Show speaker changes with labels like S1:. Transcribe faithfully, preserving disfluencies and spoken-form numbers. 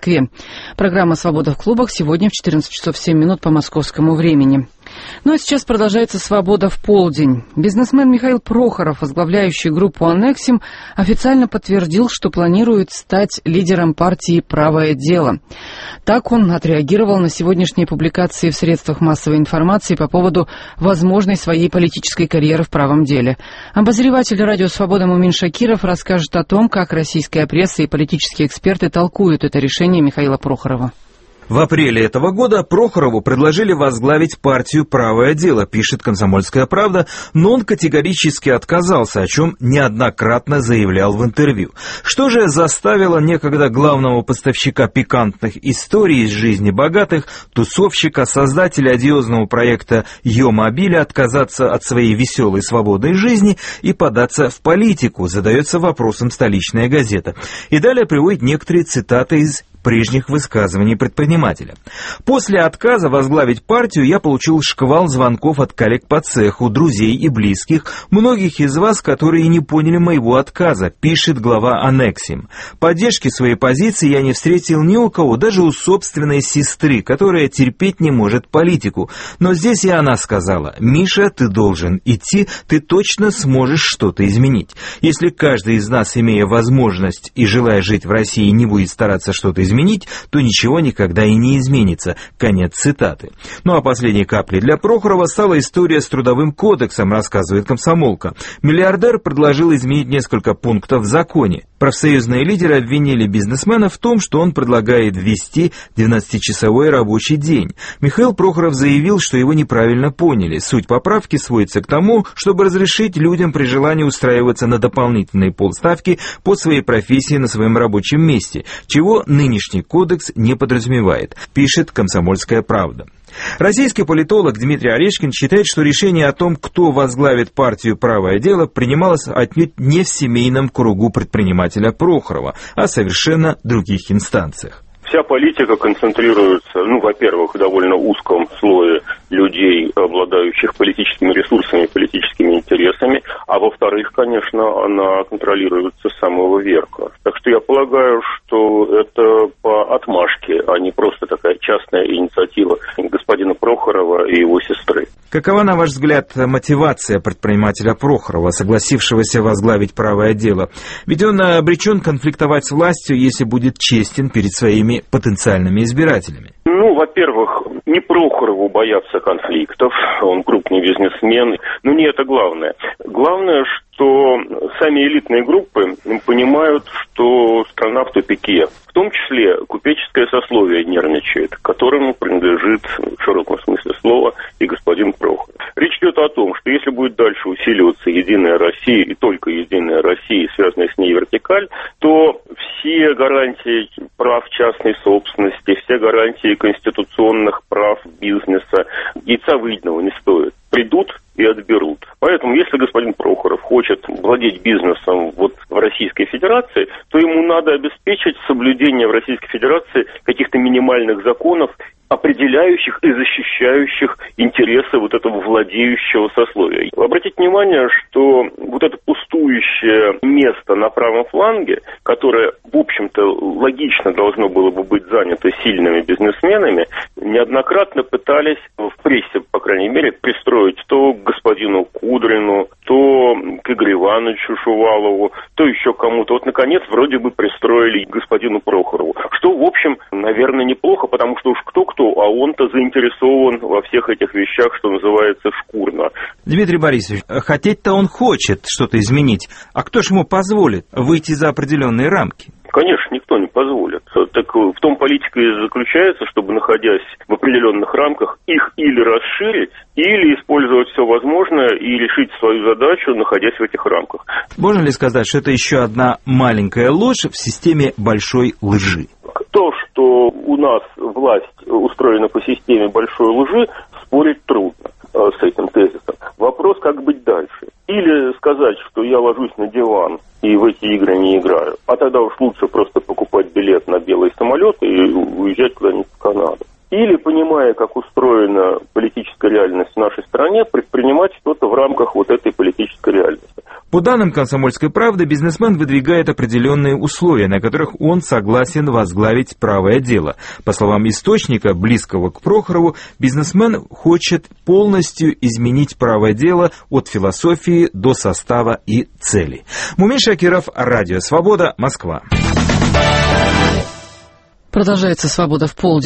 S1: Москве. Программа «Свобода в клубах» сегодня в четырнадцать часов семь минут по московскому времени. Ну а сейчас продолжается «Свобода в полдень». Бизнесмен Михаил Прохоров, возглавляющий группу «Аннексим», официально подтвердил, что планирует стать лидером партии «Правое дело». Так он отреагировал на сегодняшние публикации в средствах массовой информации по поводу возможной своей политической карьеры в правом деле. Обозреватель радио «Свобода» Мумин Шакиров расскажет о том, как российская пресса и политические эксперты толкуют это решение Михаила Прохорова.
S2: В апреле этого года Прохорову предложили возглавить партию «Правое дело», пишет «Комсомольская правда», но он категорически отказался, о чем неоднократно заявлял в интервью. Что же заставило некогда главного поставщика пикантных историй из жизни богатых, тусовщика, создателя одиозного проекта «Йо-мобиля» отказаться от своей веселой свободной жизни и податься в политику, задается вопросом столичная газета. И далее приводит некоторые цитаты из прежних высказываний предпринимателя. После отказа возглавить партию я получил шквал звонков от коллег по цеху, друзей и близких, многих из вас, которые не поняли моего отказа, пишет глава «Аннексим». Поддержки своей позиции я не встретил ни у кого, даже у собственной сестры, которая терпеть не может политику. Но здесь и она сказала: «Миша, ты должен идти, ты точно сможешь что-то изменить. Если каждый из нас, имея возможность и желая жить в России, не будет стараться что-то изменить, изменить, то ничего никогда и не изменится». Конец цитаты. Ну а последней каплей для Прохорова стала история с Трудовым кодексом, рассказывает «Комсомолка». Миллиардер предложил изменить несколько пунктов в законе. Профсоюзные лидеры обвинили бизнесмена в том, что он предлагает ввести двенадцатичасовой рабочий день. Михаил Прохоров заявил, что его неправильно поняли. Суть поправки сводится к тому, чтобы разрешить людям при желании устраиваться на дополнительные полставки по своей профессии на своем рабочем месте, чего нынешний кодекс не подразумевает, пишет «Комсомольская правда». Российский политолог Дмитрий Орешкин считает, что решение о том, кто возглавит партию «Правое дело», принималось отнюдь не в семейном кругу предпринимателя Прохорова, а в совершенно других инстанциях.
S3: Вся политика концентрируется, ну, во-первых, в довольно узком слое людей, обладающих политическими ресурсами, политическими интересами, а во-вторых, конечно, она контролируется с самого верха. Так что я полагаю, что это по отмашке, а не просто такая частная инициатива господина Прохорова и его сестры.
S2: Какова, на ваш взгляд, мотивация предпринимателя Прохорова, согласившегося возглавить «Правое дело»? Ведь он обречен конфликтовать с властью, если будет честен перед своими потенциальными избирателями.
S3: Ну, во-первых, не Прохорову бояться конфликтов, он крупный бизнесмен, но не это главное. Главное, что сами элитные группы понимают, что страна в тупике. В том числе купеческое сословие нервничает, которому принадлежит в широком смысле слова и господин Прохоров. Речь идет о том, что если будет дальше усиливаться «Единая Россия» и только «Единая Россия», связанная с ней вертикаль, то все гарантии прав частной собственности, все гарантии конституционных прав бизнеса яйца выеденного не стоят. Придут и отберут. Поэтому, если господин Прохоров хочет владеть бизнесом вот в Российской Федерации, то ему надо обеспечить соблюдение в Российской Федерации каких-то минимальных законов, определяющих и защищающих интересы вот этого владеющего сословия. Обратите внимание, что вот это пустующее место на правом фланге, которое, в общем-то, логично должно было бы быть занято сильными бизнесменами, неоднократно пытались в прессе, по крайней мере, пристроить то к господину Кудрину, то к Игорю Ивановичу Шувалову, то еще кому-то. Вот, наконец, вроде бы пристроили к господину Прохорову. Что, в общем, наверное, неплохо, потому что уж кто-кто, а он-то заинтересован во всех этих вещах, что называется, шкурно.
S2: Дмитрий Борисович, хотеть-то он хочет что-то изменить, а кто ж ему позволит выйти за определенные рамки?
S3: Конечно, никто не позволит. Так в том политика и заключается, чтобы, находясь в определенных рамках, их или расширить, или использовать все возможное и решить свою задачу, находясь в этих рамках.
S2: Можно ли сказать, что это еще одна маленькая ложь в системе большой лжи?
S3: То, что у нас власть устроена по системе большой лжи, спорить трудно с этим тезисом. Вопрос, как быть дальше. Или сказать, что я ложусь на диван и в эти игры не играю, а тогда уж лучше просто покупать билет на белый самолет и уезжать куда-нибудь в Канаду. Или, понимая, как устроена политическая реальность в нашей стране, предпринимать что-то в рамках вот этой политической реальности.
S2: По данным «Комсомольской правды», бизнесмен выдвигает определенные условия, на которых он согласен возглавить правое дело. По словам источника, близкого к Прохорову, бизнесмен хочет полностью изменить правое дело от философии до состава и целей. Мумин Шакиров, Радио Свобода, Москва.
S1: Продолжается «Свобода в полдень».